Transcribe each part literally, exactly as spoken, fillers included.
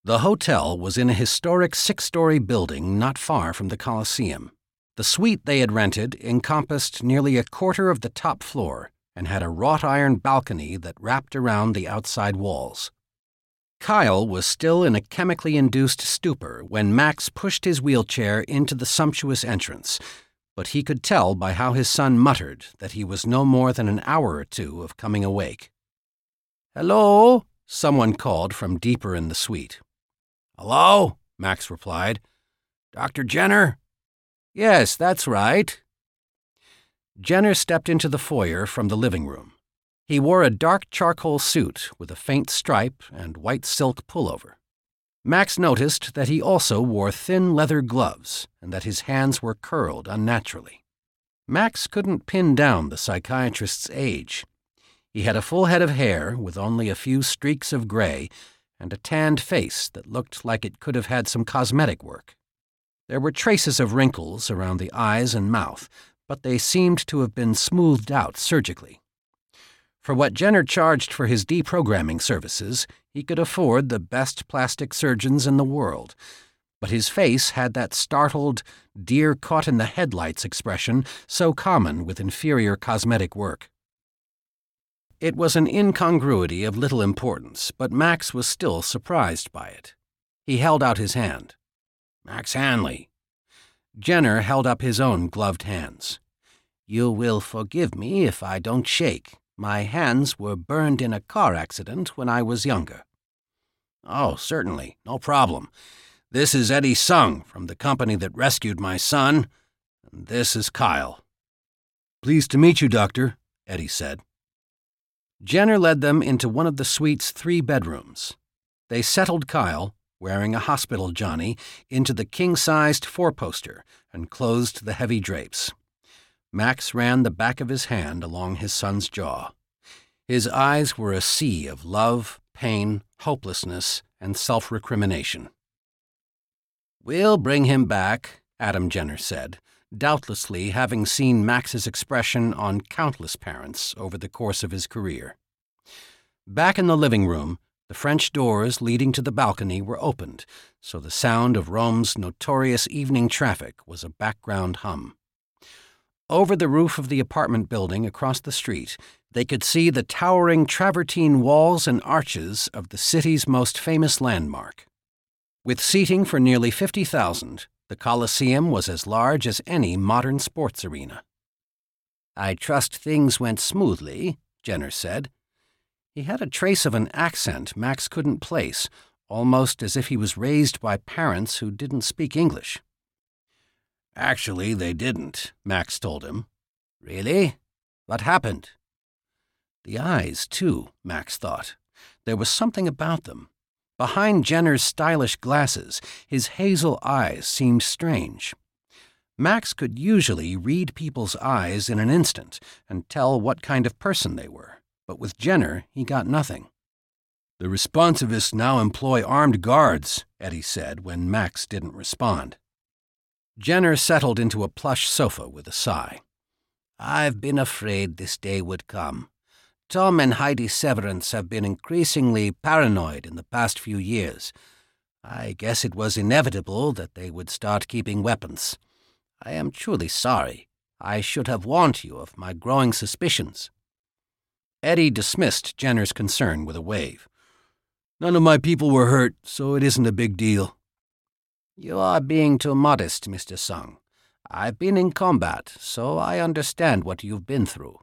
The hotel was in a historic six-story building not far from the Coliseum. The suite they had rented encompassed nearly a quarter of the top floor and had a wrought-iron balcony that wrapped around the outside walls. Kyle was still in a chemically induced stupor when Max pushed his wheelchair into the sumptuous entrance, but he could tell by how his son muttered that he was no more than an hour or two of coming awake. "Hello?" someone called from deeper in the suite. "Hello?" Max replied. "Doctor Jenner?" "Yes, that's right." Jenner stepped into the foyer from the living room. He wore a dark charcoal suit with a faint stripe and white silk pullover. Max noticed that he also wore thin leather gloves and that his hands were curled unnaturally. Max couldn't pin down the psychiatrist's age. He had a full head of hair with only a few streaks of gray and a tanned face that looked like it could have had some cosmetic work. There were traces of wrinkles around the eyes and mouth, but they seemed to have been smoothed out surgically. For what Jenner charged for his deprogramming services, he could afford the best plastic surgeons in the world, but his face had that startled, deer-caught-in-the-headlights expression so common with inferior cosmetic work. It was an incongruity of little importance, but Max was still surprised by it. He held out his hand. "Max Hanley." Jenner held up his own gloved hands. "You will forgive me if I don't shake. My hands were burned in a car accident when I was younger." "Oh, certainly, no problem. This is Eddie Sung from the company that rescued my son, and this is Kyle." "Pleased to meet you, Doctor," Eddie said. Jenner led them into one of the suite's three bedrooms. They settled Kyle, wearing a hospital Johnny, into the king-sized four-poster and closed the heavy drapes. Max ran the back of his hand along his son's jaw. His eyes were a sea of love, pain, hopelessness, and self-recrimination. "We'll bring him back," Adam Jenner said, doubtlessly having seen Max's expression on countless parents over the course of his career. Back in the living room, the French doors leading to the balcony were opened, so the sound of Rome's notorious evening traffic was a background hum. Over the roof of the apartment building across the street, they could see the towering travertine walls and arches of the city's most famous landmark. With seating for nearly fifty thousand, the Coliseum was as large as any modern sports arena. "I trust things went smoothly," Jenner said. He had a trace of an accent Max couldn't place, almost as if he was raised by parents who didn't speak English. "Actually, they didn't," Max told him. "Really? What happened?" The eyes, too, Max thought. There was something about them. Behind Jenner's stylish glasses, his hazel eyes seemed strange. Max could usually read people's eyes in an instant and tell what kind of person they were, but with Jenner he got nothing. "The responsivists now employ armed guards," Eddie said when Max didn't respond. Jenner settled into a plush sofa with a sigh. "I've been afraid this day would come. Tom and Heidi Severance have been increasingly paranoid in the past few years. I guess it was inevitable that they would start keeping weapons. I am truly sorry. I should have warned you of my growing suspicions." Eddie dismissed Jenner's concern with a wave. "None of my people were hurt, so it isn't a big deal." "You are being too modest, Mister Sung. I've been in combat, so I understand what you've been through."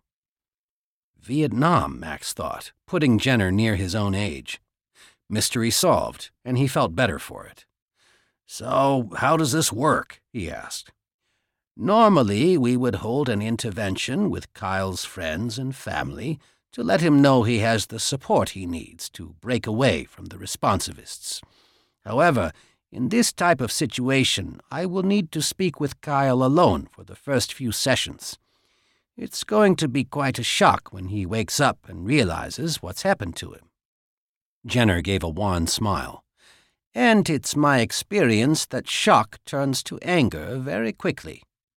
Vietnam, Max thought, putting Jenner near his own age. Mystery solved, and he felt better for it. "So, how does this work?" he asked. "Normally, we would hold an intervention with Kyle's friends and family to let him know he has the support he needs to break away from the responsivists. However, in this type of situation, I will need to speak with Kyle alone for the first few sessions. It's going to be quite a shock when he wakes up and realizes what's happened to him." Jenner gave a wan smile. "And it's my experience that shock turns to anger very quickly."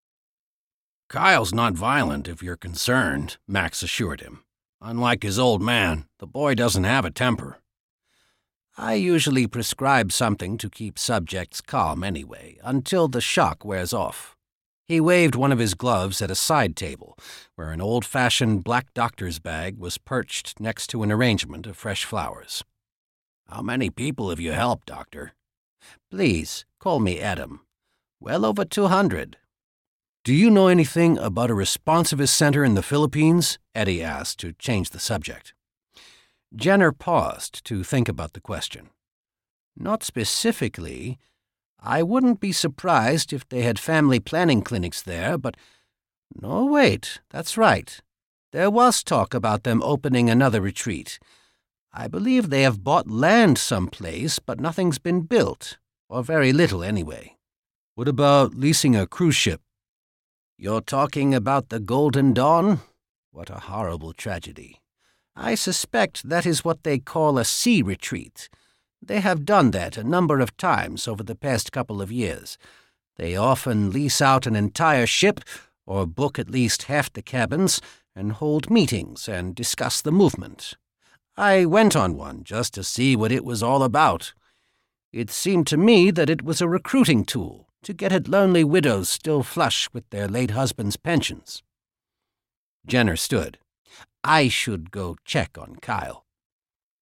"Kyle's not violent if you're concerned," Max assured him. "Unlike his old man, the boy doesn't have a temper." I usually prescribe something to keep subjects calm anyway, until the shock wears off." He waved one of his gloves at a side table, where an old-fashioned black doctor's bag was perched next to an arrangement of fresh flowers. "How many people have you helped, Doctor?" "Please, call me Adam. Well over two hundred. "Do you know anything about a responsivist center in the Philippines?" Eddie asked to change the subject. Jenner paused to think about the question. "Not specifically. I wouldn't be surprised if they had family planning clinics there, but... No, wait, that's right. There was talk about them opening another retreat. I believe they have bought land someplace, but nothing's been built, or very little anyway." "What about leasing a cruise ship?" "You're talking about the Golden Dawn? What a horrible tragedy. I suspect that is what they call a sea retreat. They have done that a number of times over the past couple of years. They often lease out an entire ship, or book at least half the cabins, and hold meetings and discuss the movement. I went on one just to see what it was all about. It seemed to me that it was a recruiting tool to get at lonely widows still flush with their late husbands' pensions." Jenner stood. "I should go check on Kyle."